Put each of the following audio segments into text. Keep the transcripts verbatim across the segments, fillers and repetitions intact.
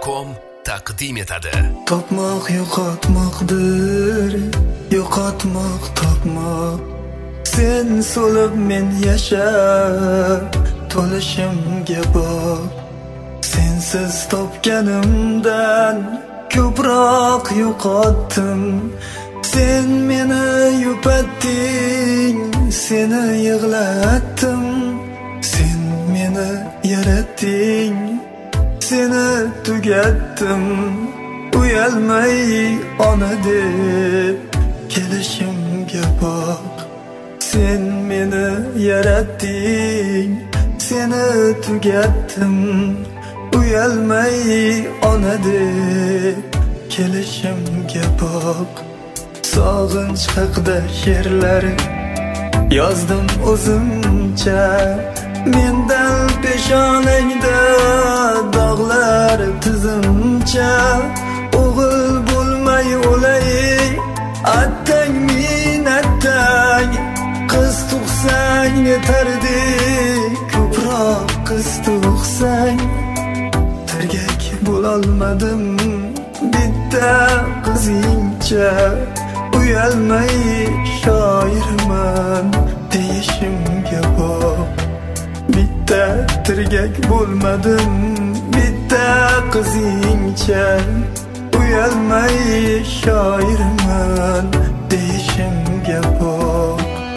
com taqdim etadi. Topmoq yo'qotmoqdir, yo'qotmoq topmoq. Sen so'lib men yashab, to'lishimga bor. Sensiz topganimdan ko'proq yo'qotdim. Sen meni yupatding, seni yig'latdim. Sen meni yaratding, seni tugatdim. Uyalmay ona deb kelishimga bak. Sen meni yaratding, seni tugatdim. Uyalmay ona deb kelishimga bak. Sog'inch haqida she'rlar yozdim o'zimcha. Mendan peshonangda dog'lar tizimcha. O'g'il bo'lmay o'lay, attang min attang. Qiz tug'sang yetardek, ko'proq qiz tug'sang. Tirgak bo'lolmadim bitta qizingcha. Uyalmay shoirman deyishimga bor. Bitta tirgak bo'lmadim bitta qizingcha. Uyalmay shoirman deyishimga bor.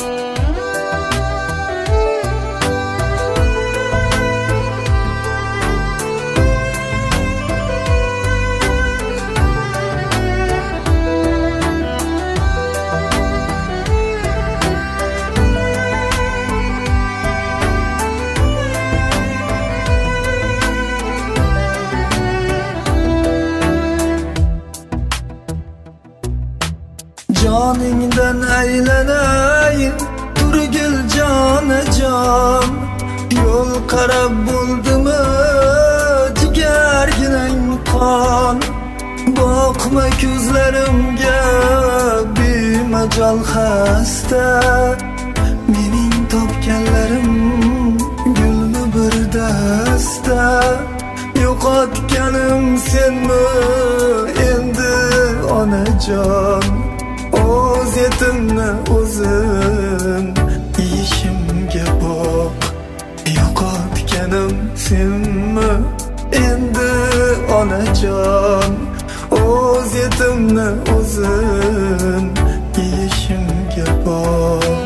Joningdan aylanay, turgil jonajon. Yo'l qarab bo'ldimi jigarginang qon. Boqma ko'zlarimga bemajol xasta. Mening topganlarim gulmi bir dasta. Yo'qotganim senmi endi onajon. O'z yetimni o'zim yeyishimga bak. Yo'qotganim senmi endi onajon. O'z yetimni o'zim yeyishimga bak.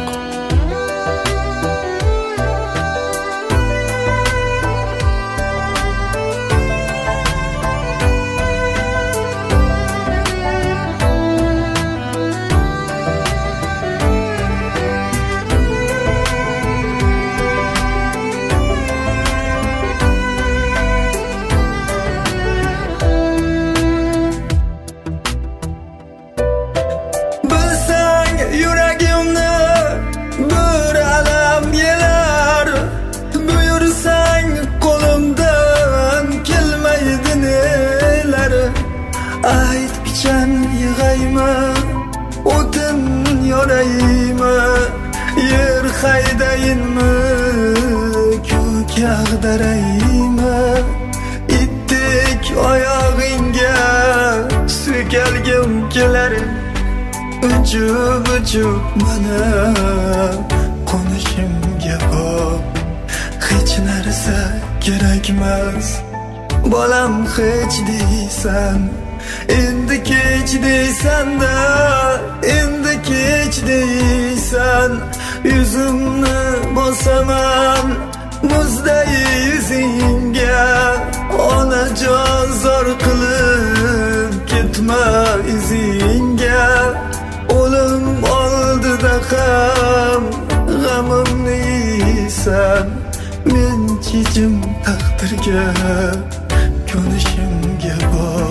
Ayt pichan yig'ayma, o'tin yorayma. Yer haydayinmi, ko'k ag'darayma. Itdek oyog'ingga sukalgim kelar. Uchib uchib mana qo'nishimga bor. Hech narsa kerakmas, bolam hech deysan. Endi kech deysan-da, endi kech deysan. Yuzimni bosaman muzday yuzingga. Onajon zor qilib ketma izingga. O'lim oldida ham g'amimni yeysan. Men chechim taqdirga ko'nishimga bor.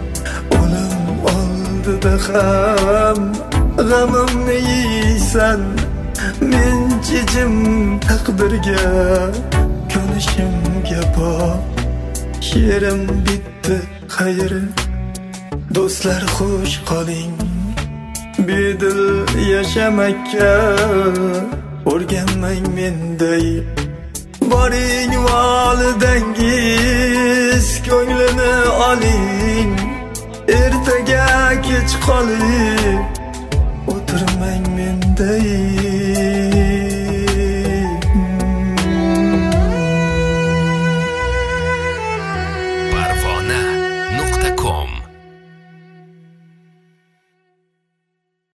Oldida ham g'amimni yeysan. Men chechim taqdirga ko'nishimga bor. She'rim bitdi, xayr do'stlar, xush qoling. Bedil yashamakka o'rganmang menday. Boring volidangiz ko'nglini ol tinch qoling, o'tirmang menday